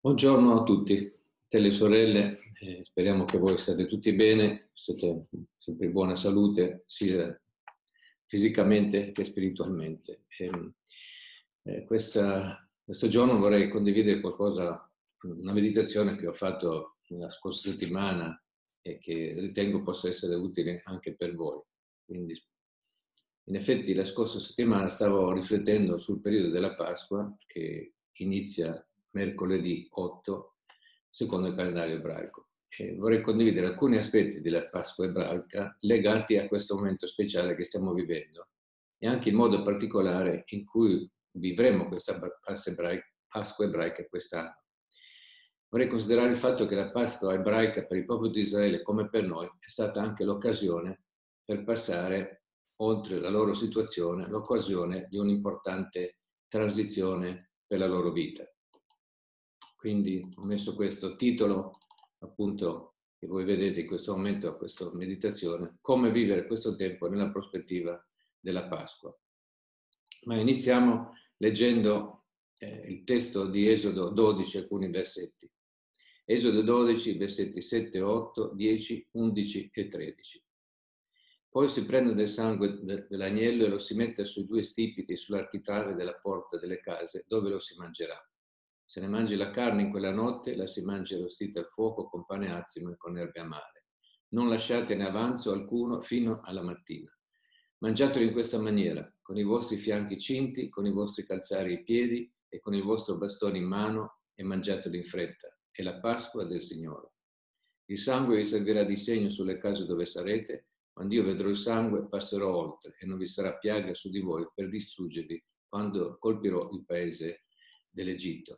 Buongiorno a tutti, fratelli e sorelle, speriamo che voi siate tutti bene, siete sempre in buona salute, sia fisicamente che spiritualmente. Questo giorno vorrei condividere qualcosa, una meditazione che ho fatto la scorsa settimana e che ritengo possa essere utile anche per voi. Quindi, in effetti, la scorsa settimana stavo riflettendo sul periodo della Pasqua che inizia mercoledì 8, secondo il calendario ebraico. E vorrei condividere alcuni aspetti della Pasqua ebraica legati a questo momento speciale che stiamo vivendo e anche il modo particolare in cui vivremo questa Pasqua ebraica quest'anno. Vorrei considerare il fatto che la Pasqua ebraica per il popolo di Israele, come per noi, è stata anche l'occasione per passare oltre la loro situazione, l'occasione di un'importante transizione per la loro vita. Quindi ho messo questo titolo, appunto, che voi vedete in questo momento a questa meditazione, come vivere questo tempo nella prospettiva della Pasqua. Ma iniziamo leggendo il testo di Esodo 12, alcuni versetti. Esodo 12, versetti 7, 8, 10, 11 e 13. Poi si prende del sangue dell'agnello e lo si mette sui due stipiti sull'architrave della porta delle case, dove lo si mangerà. Se ne mangi la carne in quella notte, la si mangia arrostita al fuoco con pane azimo e con erbe amare. Non lasciatene avanzo alcuno fino alla mattina. Mangiatelo in questa maniera, con i vostri fianchi cinti, con i vostri calzari ai piedi e con il vostro bastone in mano, e mangiatelo in fretta. È la Pasqua del Signore. Il sangue vi servirà di segno sulle case dove sarete. Quando io vedrò il sangue, passerò oltre e non vi sarà piaga su di voi per distruggervi quando colpirò il paese dell'Egitto.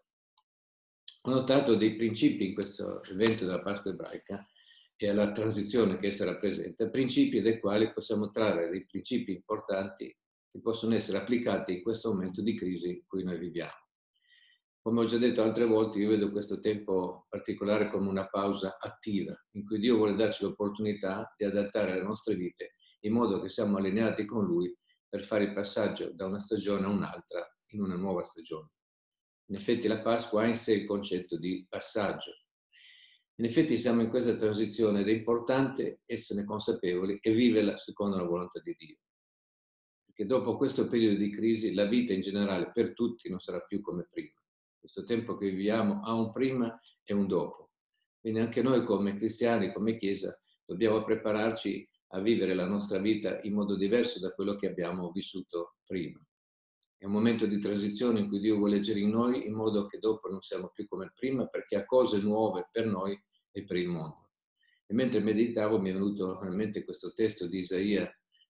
Ho notato dei principi in questo evento della Pasqua ebraica e alla transizione che essa rappresenta, principi dai quali possiamo trarre dei principi importanti che possono essere applicati in questo momento di crisi in cui noi viviamo. Come ho già detto altre volte, io vedo questo tempo particolare come una pausa attiva, in cui Dio vuole darci l'opportunità di adattare le nostre vite in modo che siamo allineati con Lui per fare il passaggio da una stagione a un'altra in una nuova stagione. In effetti la Pasqua ha in sé il concetto di passaggio. In effetti siamo in questa transizione ed è importante esserne consapevoli e viverla secondo la volontà di Dio. Perché dopo questo periodo di crisi la vita in generale per tutti non sarà più come prima. Questo tempo che viviamo ha un prima e un dopo. Quindi anche noi come cristiani, come Chiesa, dobbiamo prepararci a vivere la nostra vita in modo diverso da quello che abbiamo vissuto prima. È un momento di transizione in cui Dio vuole agire in noi in modo che dopo non siamo più come prima, perché ha cose nuove per noi e per il mondo. E mentre meditavo mi è venuto in mente questo testo di Isaia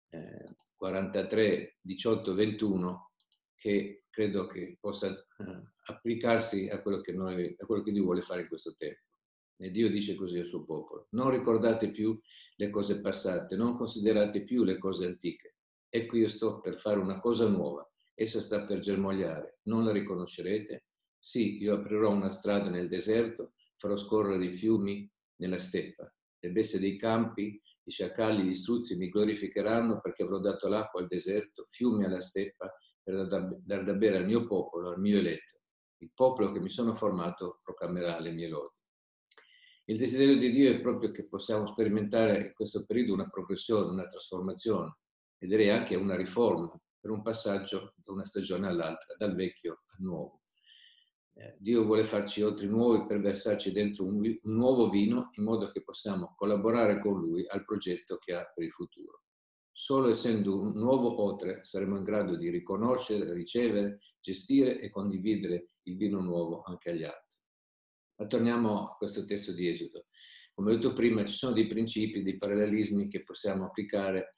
43, 18, 21, che credo che possa applicarsi a quello che Dio vuole fare in questo tempo. E Dio dice così al suo popolo: non ricordate più le cose passate, non considerate più le cose antiche. Ecco, io sto per fare una cosa nuova, essa sta per germogliare, non la riconoscerete? Sì, io aprirò una strada nel deserto, farò scorrere i fiumi nella steppa. Le bestie dei campi, i sciacalli, gli struzzi mi glorificheranno, perché avrò dato l'acqua al deserto, fiumi alla steppa, per dar da bere al mio popolo, al mio eletto. Il popolo che mi sono formato proclamerà le mie lodi. Il desiderio di Dio è proprio che possiamo sperimentare in questo periodo una progressione, una trasformazione, e direi anche una riforma, per un passaggio da una stagione all'altra, dal vecchio al nuovo. Dio vuole farci oltre nuovi per versarci dentro un nuovo vino, in modo che possiamo collaborare con Lui al progetto che ha per il futuro. Solo essendo un nuovo oltre saremo in grado di riconoscere, ricevere, gestire e condividere il vino nuovo anche agli altri. Ma torniamo a questo testo di Esodo. Come ho detto prima, ci sono dei principi, dei parallelismi che possiamo applicare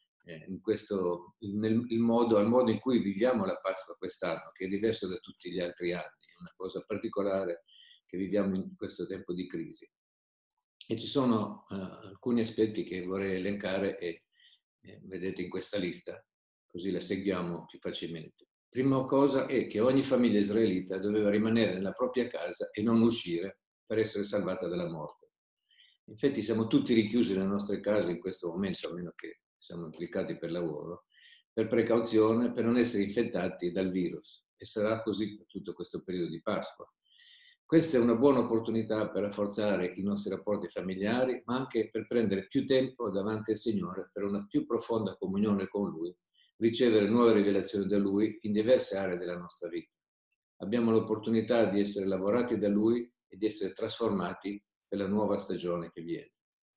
al modo in cui viviamo la Pasqua quest'anno, che è diverso da tutti gli altri anni, è una cosa particolare che viviamo in questo tempo di crisi. E ci sono alcuni aspetti che vorrei elencare e vedete in questa lista, così la seguiamo più facilmente. Prima cosa è che ogni famiglia israelita doveva rimanere nella propria casa e non uscire per essere salvata dalla morte. Infatti siamo tutti richiusi nelle nostre case in questo momento, a meno che siamo implicati per lavoro, per precauzione, per non essere infettati dal virus. E sarà così per tutto questo periodo di Pasqua. Questa è una buona opportunità per rafforzare i nostri rapporti familiari, ma anche per prendere più tempo davanti al Signore per una più profonda comunione con Lui, ricevere nuove rivelazioni da Lui in diverse aree della nostra vita. Abbiamo l'opportunità di essere lavorati da Lui e di essere trasformati per la nuova stagione che viene.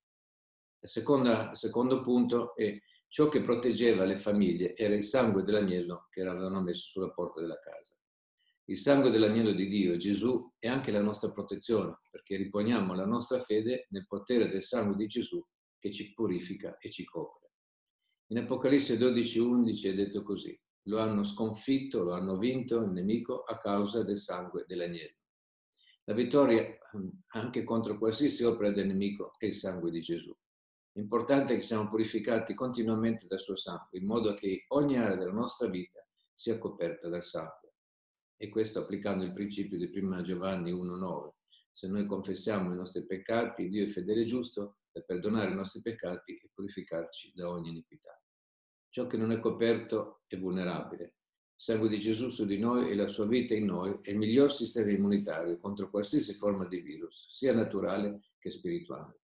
Il secondo punto è ciò che proteggeva le famiglie era il sangue dell'agnello che avevano messo sulla porta della casa. Il sangue dell'agnello di Dio, Gesù, è anche la nostra protezione, perché riponiamo la nostra fede nel potere del sangue di Gesù che ci purifica e ci copre. In Apocalisse 12:11 è detto così: lo hanno sconfitto, lo hanno vinto il nemico a causa del sangue dell'agnello. La vittoria anche contro qualsiasi opera del nemico è il sangue di Gesù. L'importante è che siamo purificati continuamente dal suo sangue, in modo che ogni area della nostra vita sia coperta dal sangue. E questo applicando il principio di 1 Giovanni 1,9. Se noi confessiamo i nostri peccati, Dio è fedele e giusto per perdonare i nostri peccati e purificarci da ogni iniquità. Ciò che non è coperto è vulnerabile. Il sangue di Gesù su di noi e la sua vita in noi è il miglior sistema immunitario contro qualsiasi forma di virus, sia naturale che spirituale.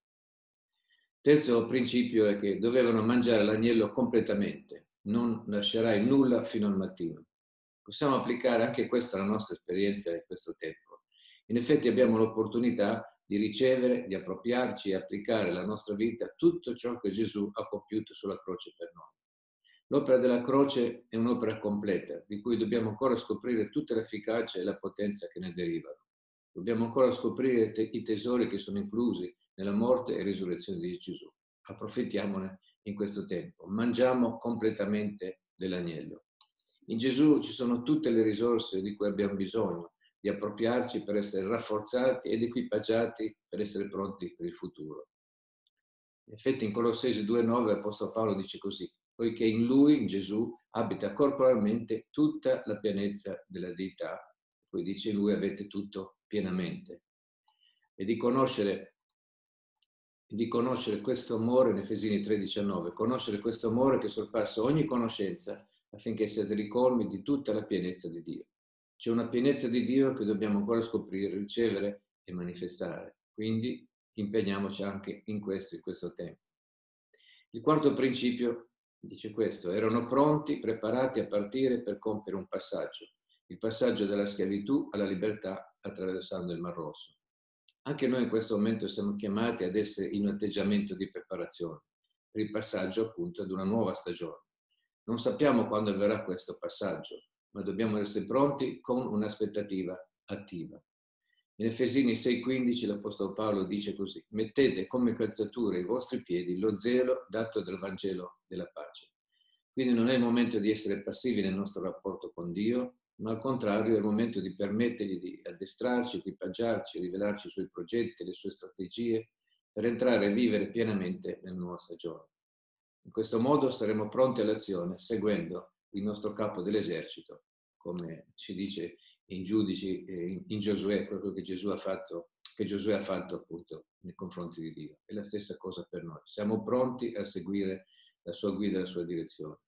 Terzo principio è che dovevano mangiare l'agnello completamente, non lascerai nulla fino al mattino. Possiamo applicare anche questa alla nostra esperienza in questo tempo. In effetti abbiamo l'opportunità di ricevere, di appropriarci e applicare alla nostra vita tutto ciò che Gesù ha compiuto sulla croce per noi. L'opera della croce è un'opera completa, di cui dobbiamo ancora scoprire tutta l'efficacia e la potenza che ne derivano. Dobbiamo ancora scoprire i tesori che sono inclusi nella morte e risurrezione di Gesù. Approfittiamone in questo tempo. Mangiamo completamente dell'agnello. In Gesù ci sono tutte le risorse di cui abbiamo bisogno, di appropriarci per essere rafforzati ed equipaggiati per essere pronti per il futuro. In effetti in Colossesi 2,9 l'Apostolo Paolo dice così: poiché in Lui, in Gesù, abita corporalmente tutta la pienezza della deità. Poi dice in Lui avete tutto pienamente. E di conoscere questo amore, in Efesini 3,19, conoscere questo amore che sorpassa ogni conoscenza affinché siate ricolmi di tutta la pienezza di Dio. C'è una pienezza di Dio che dobbiamo ancora scoprire, ricevere e manifestare. Quindi impegniamoci anche in questo tempo. Il quarto principio dice questo: erano pronti, preparati a partire per compiere un passaggio, il passaggio dalla schiavitù alla libertà attraversando il Mar Rosso. Anche noi in questo momento siamo chiamati ad essere in un atteggiamento di preparazione per il passaggio appunto ad una nuova stagione. Non sappiamo quando avverrà questo passaggio, ma dobbiamo essere pronti con un'aspettativa attiva. In Efesini 6,15 l'Apostolo Paolo dice così: mettete come calzatura ai vostri piedi lo zelo dato dal Vangelo della pace. Quindi non è il momento di essere passivi nel nostro rapporto con Dio, ma al contrario è il momento di permettergli di addestrarci, equipaggiarci, rivelarci i suoi progetti, le sue strategie, per entrare e vivere pienamente nella nuova stagione. In questo modo saremo pronti all'azione, seguendo il nostro capo dell'esercito, come ci dice in Giudici, in Giosuè, quello che Gesù ha fatto, che Giosuè ha fatto appunto nei confronti di Dio. È la stessa cosa per noi. Siamo pronti a seguire la sua guida e la sua direzione.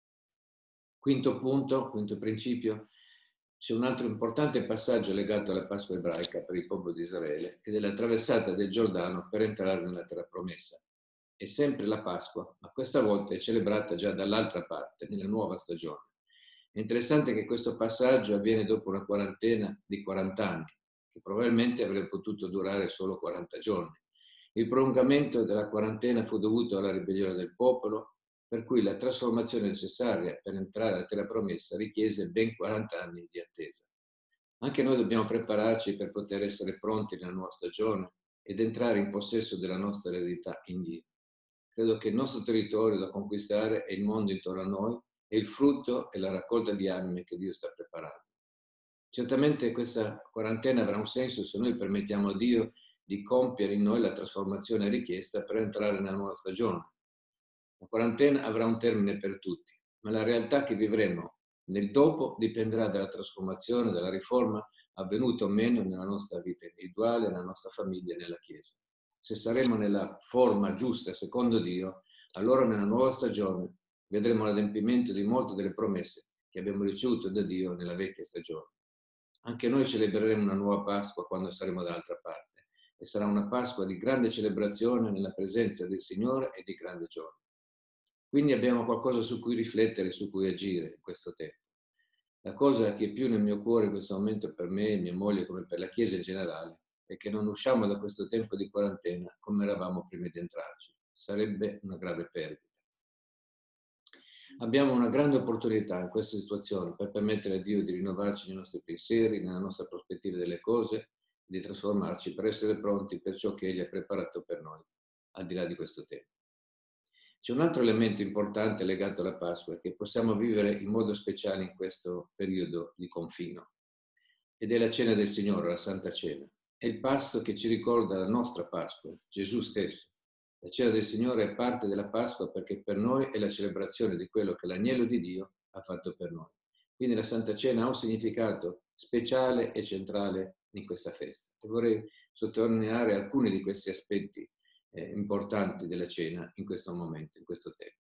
Quinto punto, quinto principio, c'è un altro importante passaggio legato alla Pasqua ebraica per il popolo di Israele ed è la traversata del Giordano per entrare nella terra promessa. È sempre la Pasqua, ma questa volta è celebrata già dall'altra parte, nella nuova stagione. È interessante che questo passaggio avviene dopo una quarantena di 40 anni, che probabilmente avrebbe potuto durare solo 40 giorni. Il prolungamento della quarantena fu dovuto alla ribellione del popolo, per cui la trasformazione necessaria per entrare alla terra promessa richiese ben 40 anni di attesa. Anche noi dobbiamo prepararci per poter essere pronti nella nuova stagione ed entrare in possesso della nostra eredità in Dio. Credo che il nostro territorio da conquistare è il mondo intorno a noi e il frutto è la raccolta di anime che Dio sta preparando. Certamente questa quarantena avrà un senso se noi permettiamo a Dio di compiere in noi la trasformazione richiesta per entrare nella nuova stagione. La quarantena avrà un termine per tutti, ma la realtà che vivremo nel dopo dipenderà dalla trasformazione, dalla riforma avvenuta o meno nella nostra vita individuale, nella nostra famiglia e nella Chiesa. Se saremo nella forma giusta secondo Dio, allora nella nuova stagione vedremo l'adempimento di molte delle promesse che abbiamo ricevuto da Dio nella vecchia stagione. Anche noi celebreremo una nuova Pasqua quando saremo dall'altra parte e sarà una Pasqua di grande celebrazione nella presenza del Signore e di grande gioia. Quindi abbiamo qualcosa su cui riflettere, su cui agire in questo tempo. La cosa che è più nel mio cuore in questo momento per me e mia moglie, come per la Chiesa in generale, è che non usciamo da questo tempo di quarantena come eravamo prima di entrarci. Sarebbe una grave perdita. Abbiamo una grande opportunità in questa situazione per permettere a Dio di rinnovarci nei nostri pensieri, nella nostra prospettiva delle cose, di trasformarci per essere pronti per ciò che Egli ha preparato per noi, al di là di questo tempo. C'è un altro elemento importante legato alla Pasqua che possiamo vivere in modo speciale in questo periodo di confino, ed è la cena del Signore, la Santa Cena. È il pasto che ci ricorda la nostra Pasqua, Gesù stesso. La cena del Signore è parte della Pasqua perché per noi è la celebrazione di quello che l'agnello di Dio ha fatto per noi. Quindi la Santa Cena ha un significato speciale e centrale in questa festa. E vorrei sottolineare alcuni di questi aspetti importanti della cena in questo momento, in questo tempo.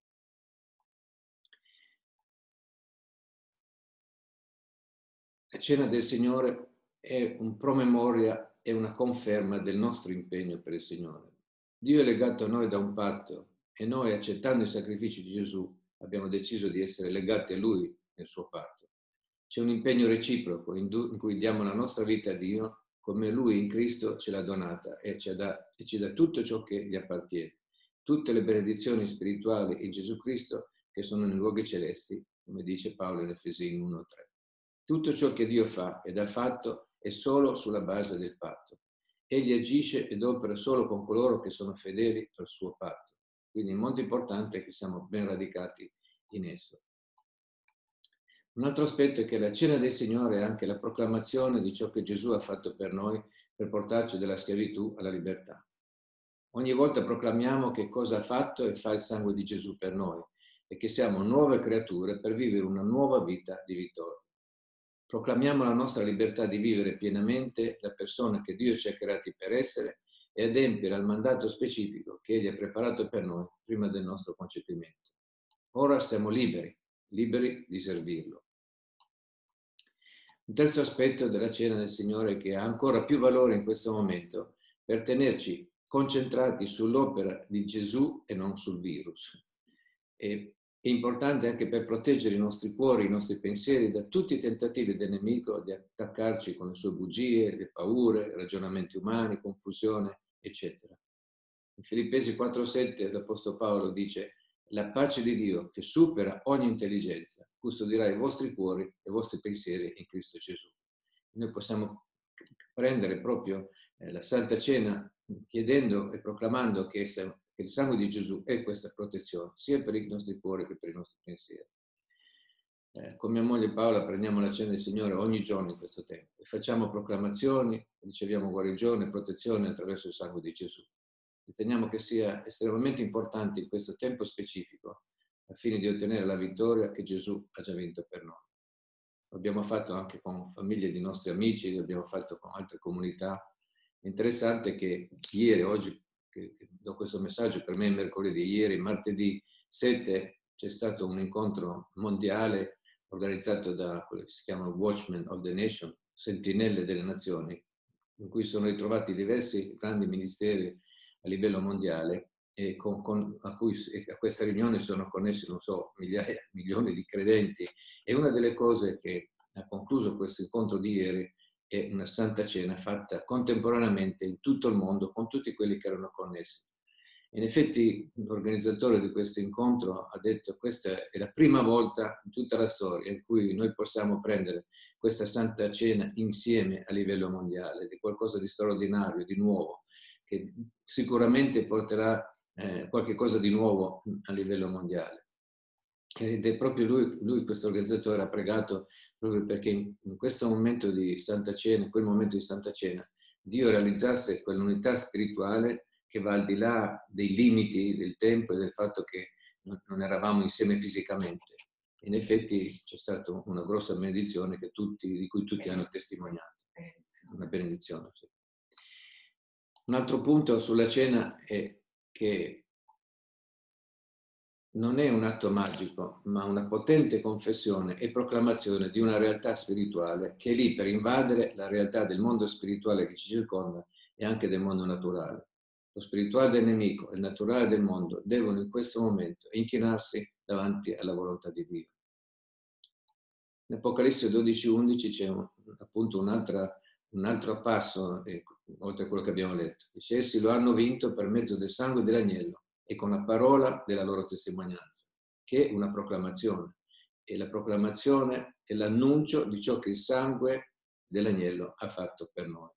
La cena del Signore è un promemoria e una conferma del nostro impegno per il Signore. Dio è legato a noi da un patto e noi, accettando il sacrificio di Gesù, abbiamo deciso di essere legati a Lui nel suo patto. C'è un impegno reciproco in cui diamo la nostra vita a Dio come Lui in Cristo ce l'ha donata e ci dà tutto ciò che gli appartiene. Tutte le benedizioni spirituali in Gesù Cristo che sono nei luoghi celesti, come dice Paolo in Efesini 1:3. Tutto ciò che Dio fa ed ha fatto è solo sulla base del patto. Egli agisce ed opera solo con coloro che sono fedeli al suo patto. Quindi è molto importante che siamo ben radicati in esso. Un altro aspetto è che la cena del Signore è anche la proclamazione di ciò che Gesù ha fatto per noi per portarci dalla schiavitù alla libertà. Ogni volta proclamiamo che cosa ha fatto e fa il sangue di Gesù per noi e che siamo nuove creature per vivere una nuova vita di vittoria. Proclamiamo la nostra libertà di vivere pienamente la persona che Dio ci ha creati per essere e adempiere al mandato specifico che Egli ha preparato per noi prima del nostro concepimento. Ora siamo liberi di servirlo. Un terzo aspetto della cena del Signore che ha ancora più valore in questo momento per tenerci concentrati sull'opera di Gesù e non sul virus. È importante anche per proteggere i nostri cuori, i nostri pensieri da tutti i tentativi del nemico di attaccarci con le sue bugie, le paure, ragionamenti umani, confusione, eccetera. In Filippesi 4,7 l'Apostolo Paolo dice: la pace di Dio che supera ogni intelligenza custodirà i vostri cuori e i vostri pensieri in Cristo Gesù. Noi possiamo prendere proprio la Santa Cena chiedendo e proclamando che il sangue di Gesù è questa protezione, sia per i nostri cuori che per i nostri pensieri. Con mia moglie Paola prendiamo la cena del Signore ogni giorno in questo tempo e facciamo proclamazioni, riceviamo guarigione e protezione attraverso il sangue di Gesù. Riteniamo che sia estremamente importante in questo tempo specifico al fine di ottenere la vittoria che Gesù ha già vinto per noi. Lo abbiamo fatto anche con famiglie di nostri amici, lo abbiamo fatto con altre comunità. È interessante che ieri, oggi, che do questo messaggio, per me è mercoledì, ieri, martedì 7, c'è stato un incontro mondiale organizzato da quello che si chiama Watchmen of the Nation, Sentinelle delle Nazioni, in cui sono ritrovati diversi grandi ministeri a livello mondiale e a questa riunione sono connessi, non so, migliaia, milioni di credenti. E una delle cose che ha concluso questo incontro di ieri è una Santa Cena fatta contemporaneamente in tutto il mondo con tutti quelli che erano connessi. In effetti l'organizzatore di questo incontro ha detto: questa è la prima volta in tutta la storia in cui noi possiamo prendere questa Santa Cena insieme a livello mondiale, di qualcosa di straordinario, di nuovo, che sicuramente porterà qualche cosa di nuovo a livello mondiale. Ed è proprio lui, questo organizzatore, ha pregato proprio perché in questo momento di Santa Cena, in quel momento di Santa Cena, Dio realizzasse quell'unità spirituale che va al di là dei limiti del tempo e del fatto che non eravamo insieme fisicamente. In effetti c'è stata una grossa benedizione di cui tutti hanno testimoniato. Una benedizione, sì. Un altro punto sulla cena è che non è un atto magico, ma una potente confessione e proclamazione di una realtà spirituale che è lì per invadere la realtà del mondo spirituale che ci circonda e anche del mondo naturale. Lo spirituale del nemico e il naturale del mondo devono in questo momento inchinarsi davanti alla volontà di Dio. In Apocalisse 12:11 c'è appunto un altro passo, oltre a quello che abbiamo letto. Dice, essi lo hanno vinto per mezzo del sangue dell'agnello e con la parola della loro testimonianza, che è una proclamazione. E la proclamazione è l'annuncio di ciò che il sangue dell'agnello ha fatto per noi.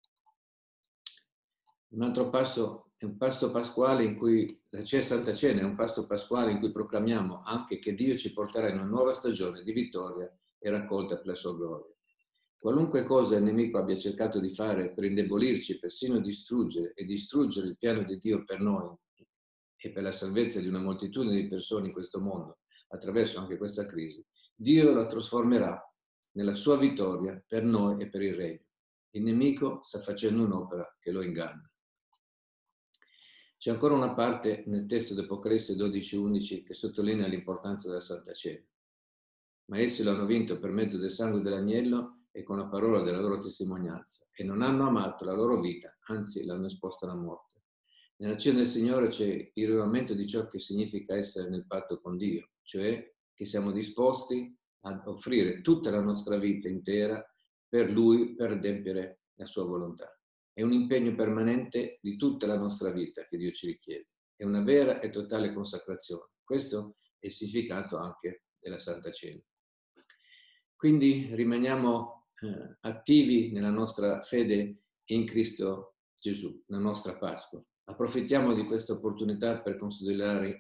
Un altro passo è un pasto pasquale in cui la Santa Cena è un pasto pasquale in cui proclamiamo anche che Dio ci porterà in una nuova stagione di vittoria e raccolta per la sua gloria. Qualunque cosa il nemico abbia cercato di fare per indebolirci, persino distruggere il piano di Dio per noi e per la salvezza di una moltitudine di persone in questo mondo, attraverso anche questa crisi, Dio la trasformerà nella sua vittoria per noi e per il Regno. Il nemico sta facendo un'opera che lo inganna. C'è ancora una parte nel testo di Apocalisse 12:11 che sottolinea l'importanza della Santa Cena. Ma essi l'hanno vinto per mezzo del sangue dell'agnello e con la parola della loro testimonianza, e non hanno amato la loro vita, anzi l'hanno esposta alla morte. Nella cena del Signore c'è il rinnovamento di ciò che significa essere nel patto con Dio, cioè che siamo disposti ad offrire tutta la nostra vita intera per Lui, per adempiere la sua volontà. È un impegno permanente di tutta la nostra vita che Dio ci richiede. È una vera e totale consacrazione. Questo è il significato anche della Santa Cena. Quindi rimaniamo attivi nella nostra fede in Cristo Gesù, la nostra Pasqua. Approfittiamo di questa opportunità per consolidare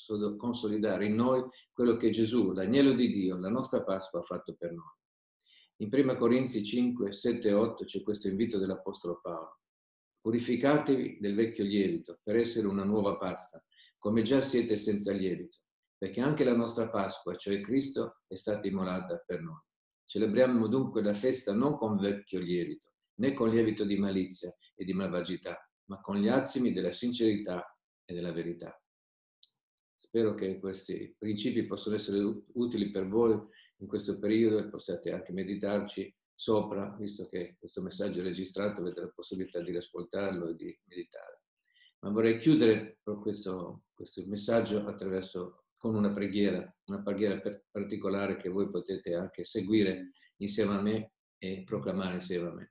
in noi quello che Gesù, l'agnello di Dio, la nostra Pasqua, ha fatto per noi. In 1 Corinzi 5, 7 e 8 c'è questo invito dell'Apostolo Paolo. Purificatevi del vecchio lievito per essere una nuova pasta, come già siete senza lievito, perché anche la nostra Pasqua, cioè Cristo, è stata immolata per noi. Celebriamo dunque la festa non con vecchio lievito, né con lievito di malizia e di malvagità, ma con gli azimi della sincerità e della verità. Spero che questi principi possano essere utili per voi in questo periodo e possiate anche meditarci sopra, visto che questo messaggio è registrato, avete la possibilità di ascoltarlo e di meditare. Ma vorrei chiudere questo messaggio con una preghiera particolare che voi potete anche seguire insieme a me e proclamare insieme a me.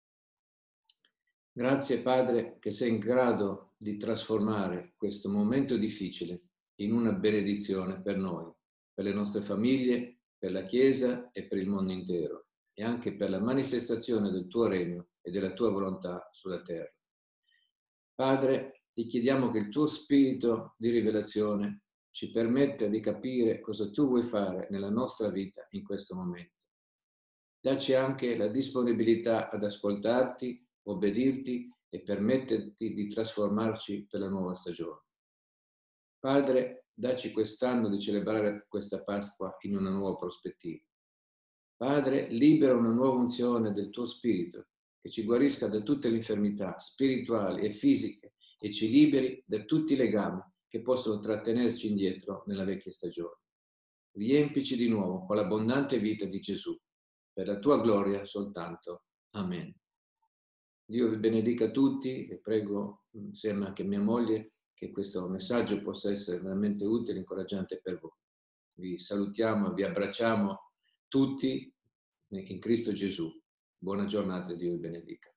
Grazie Padre che sei in grado di trasformare questo momento difficile in una benedizione per noi, per le nostre famiglie, per la Chiesa e per il mondo intero, e anche per la manifestazione del tuo regno e della tua volontà sulla terra. Padre, ti chiediamo che il tuo spirito di rivelazione ci permetta di capire cosa tu vuoi fare nella nostra vita in questo momento. Dacci anche la disponibilità ad ascoltarti, obbedirti e permetterti di trasformarci per la nuova stagione. Padre, dacci quest'anno di celebrare questa Pasqua in una nuova prospettiva. Padre, libera una nuova unzione del tuo spirito che ci guarisca da tutte le infermità spirituali e fisiche e ci liberi da tutti i legami che possono trattenerci indietro nella vecchia stagione. Riempici di nuovo con l'abbondante vita di Gesù, per la tua gloria soltanto. Amen. Dio vi benedica tutti e prego insieme anche a mia moglie che questo messaggio possa essere veramente utile e incoraggiante per voi. Vi salutiamo e vi abbracciamo tutti in Cristo Gesù. Buona giornata e Dio vi benedica.